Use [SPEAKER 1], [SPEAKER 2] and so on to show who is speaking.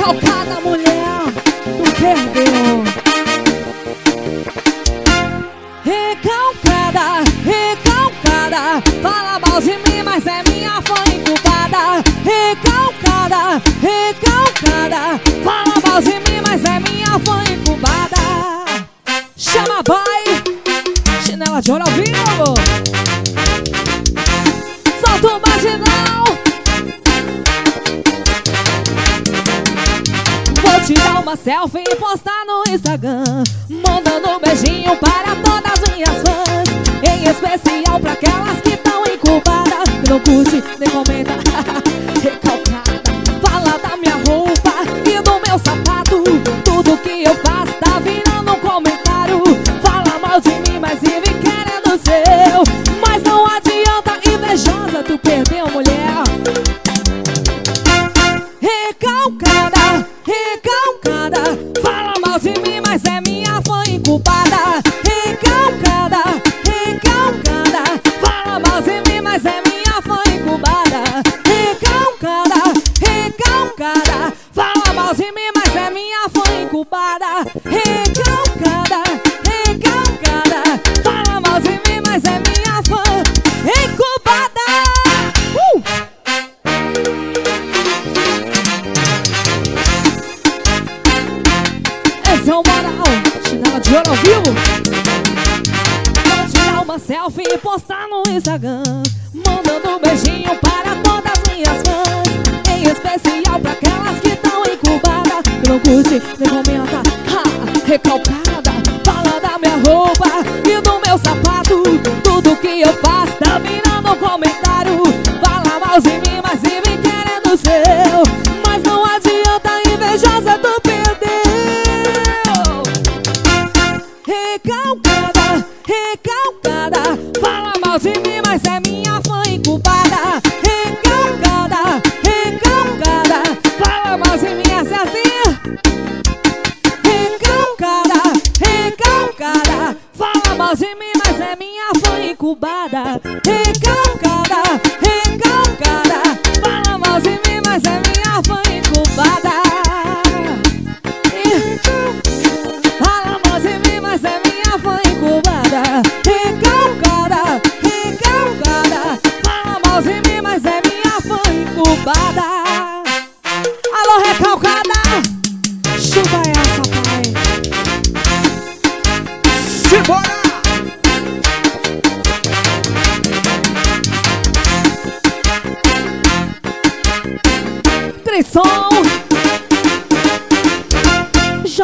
[SPEAKER 1] Recalcada mulher, tu perdeu. Recalcada, recalcada, fala mal de mim, mas é minha fã incubada. Recalcada, recalcada, fala mal de mim, mas é minha fã incubada. Chama boy, chinela de ouro ao vivo. Solta o batidão. Vou tirar uma selfie e postar no Instagram, mandando um beijinho para todas as minhas fãs, em especial para aquelas que estão incubadas, que não curte nem comenta. Recalcada, fala da minha roupa e do meu sapato, tudo que eu faço tá virando um comentário. Fala mal de mim, mas vive querendo seu, mas não adianta, invejosa, tu perdeu, mulher. Recalcada, recalcada, fala mal de mim, mas é minha fã incubada. Recalcada, recalcada, fala mal de mim, mas é minha fã incubada. Recalcada, recalcada, fala mal de mim, mas é minha fã incubada. Recalcada, recalcada, fala mal de mim, mas é minha fã incubada. Esse é o moral, chinela de ouro ao vivo. Vou tirar uma selfie e postar no Instagram, mandando um beijinho para todas as minhas fãs, em especial para aquelas que estão incubadas, que não curte nem comenta. Recalcada, fala da minha roupa e do meu sapato, tudo que eu faço tá virando um comentário. Fala mal de mim, mas vive querendo seu, mas não adianta, invejosa, tu perdeu. Recalcada, recalcada, fala mal de mim, mas é minha fã incubada. Recalcada, recalcada, fala mal de mim, essa é assim. Recalcada, recalcada, fala mal de mim, mas é minha fã incubada. Recalcada, recalcada, fala mal de mim, mas é minha fã incubada. Fala mal de mim, mas é minha fã incubada. Recalcada, recalcada, fala mal de mim, mas é minha fã incubada. Alô, recalcada, chuta essa, pai.
[SPEAKER 2] Simbora!
[SPEAKER 1] Trissom.